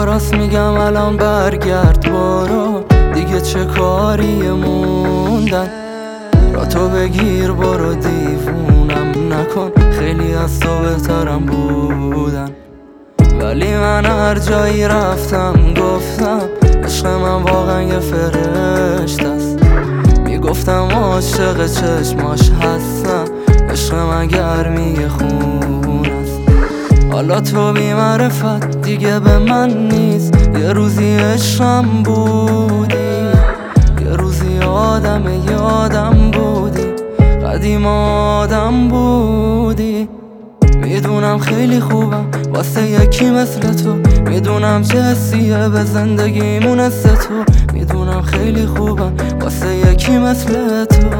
راست میگم الان برگرد برو، دیگه چه کاری موندن. را تو بگیر برو، دیوونم نکن، خیلی از تو بهترم بودن. ولی من هر جایی رفتم گفتم عشق من واقعا یه فرشته است. میگفتم عاشق چشماش هستم، عشق من گرمی خون است. حالا تو بی معرفت دیگه به من نیست، یه روزی عشقم بودی، یه روزی یادم بودی، قدیم آدم بودی. میدونم خیلی خوبم واسه یکی مثل تو، میدونم چه حسیه به زندگیمون مثل تو، میدونم خیلی خوبم واسه یکی مثل تو.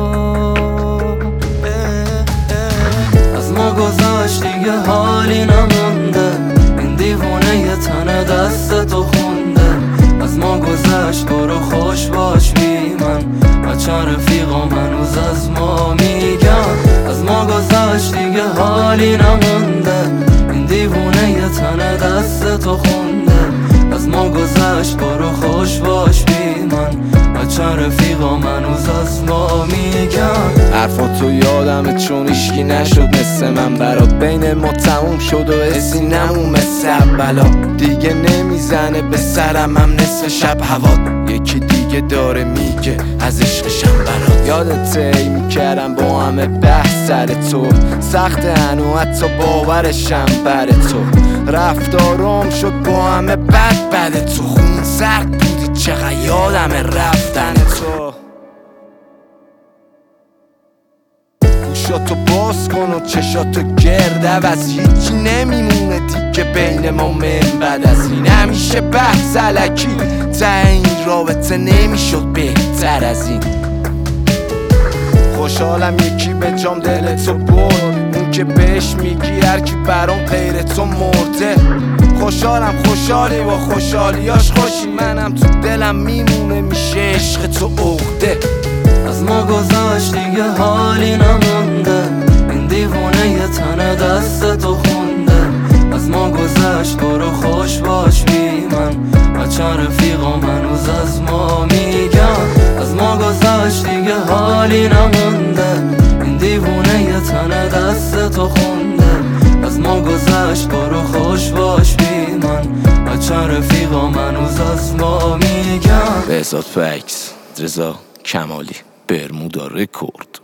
از ما گذاشت دیگه حالی نمونده، این دیوونه یه تنه دست تو خونده. از ما گذشت برو خوش باش بی من، بچه رفیقا هنوز از ما میگن. از ما گذشت دیگه حالی نمونده، این دیوونه یه تنه دست تو خونده. از ما گذشت برو خوش باش بی من، بچه رفیقا هنوز از ما میگن. حرفاتو یادمه چون ایشکی نشد مثل من برات، بین ما تموم شد و حسی نمون مثل اولا. دیگه نمیزنه به سرم هم نصف شب هوا، یکی دیگه داره میگه از عشقشم برات. یادت ای میکردم با همه بحث سر تو، سخت هنو حتی باورشم بر تو. رفتارم شد با همه بد تو، خون سرد بودی چقدر یادمه رفتن تو. گوشاتو باز کن و چشاتو گرد عوض، هیچی نمیمونه دیگه بین ما من بعد از این. همیشه بحث الکی تا این رابطه نمیشد بهتر از این. خوشحالم یکی به جام دلتو برد، اون که بهش میگی هرکی برام غیر تو مرده. خوشحالم خوشحالی با خوشحالیاش خوشی، منم تو دلم میمونه میشه عشق تو عقده. از ما گذاشت دیگه حالی نمونده، این دیوونه یه تنه دست تو خونده. از ما گذشت برو خوش باش بی من، بچه رفیقا هنوز از ما میگن. از ما گذشت دیگه حالی نمونده، این دیوونه یه تنه دست تو خونده. از ما گذشت برو خوش باش بی من، بچه رفیقا هنوز از ما میگن. بهزاد فکس، رضا کمالی، برمودا رکورد.